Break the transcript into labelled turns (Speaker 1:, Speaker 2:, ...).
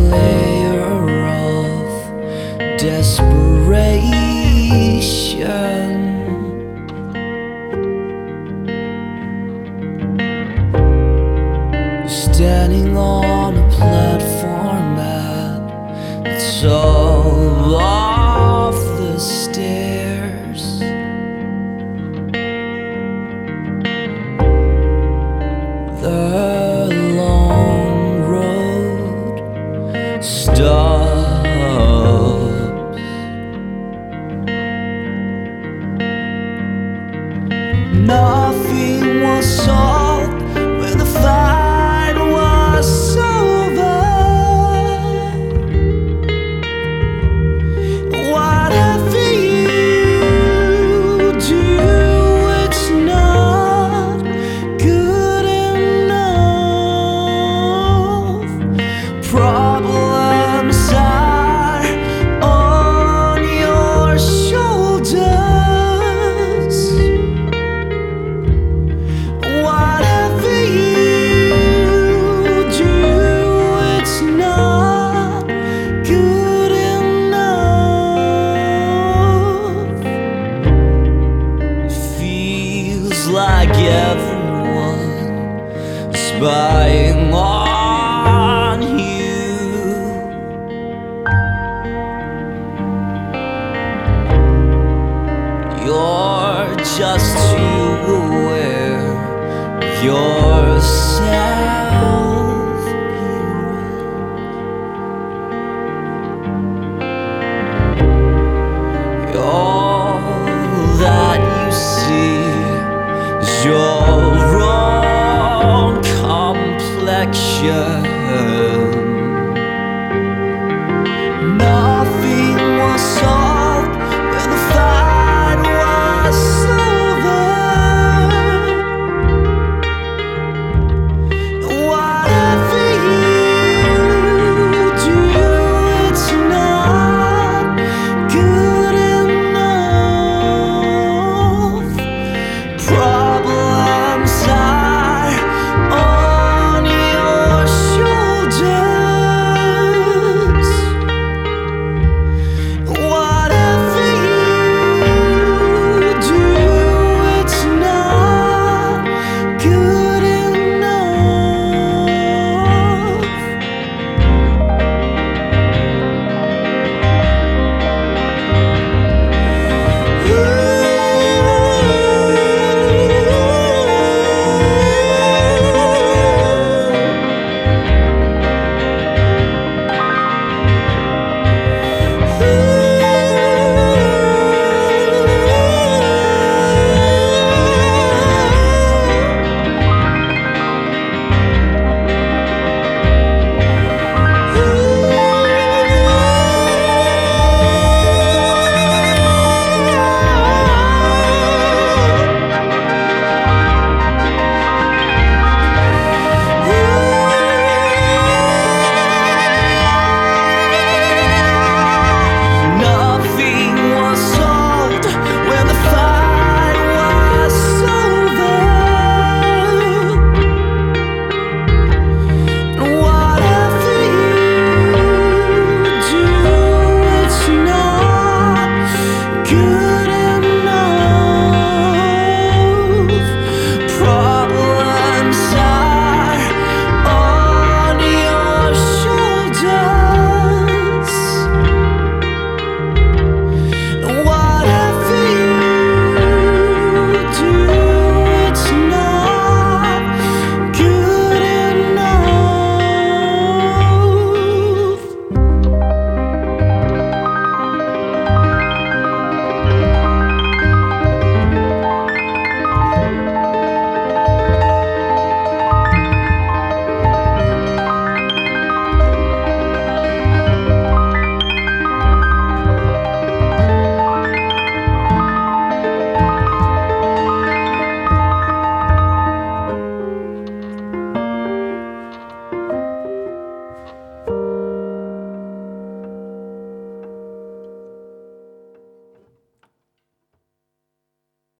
Speaker 1: layer of desperation. Standing on a platform that's all off the stairs. The long road stops. Nothing was solved when the fight was over. Whatever you do, it's not good enough. Problems are on your shoulders. Whatever you do, it's not good enough. It feels like everyone is spying on you. You're just too aware of yourself. All that you see is your own complexion. Nothing was solved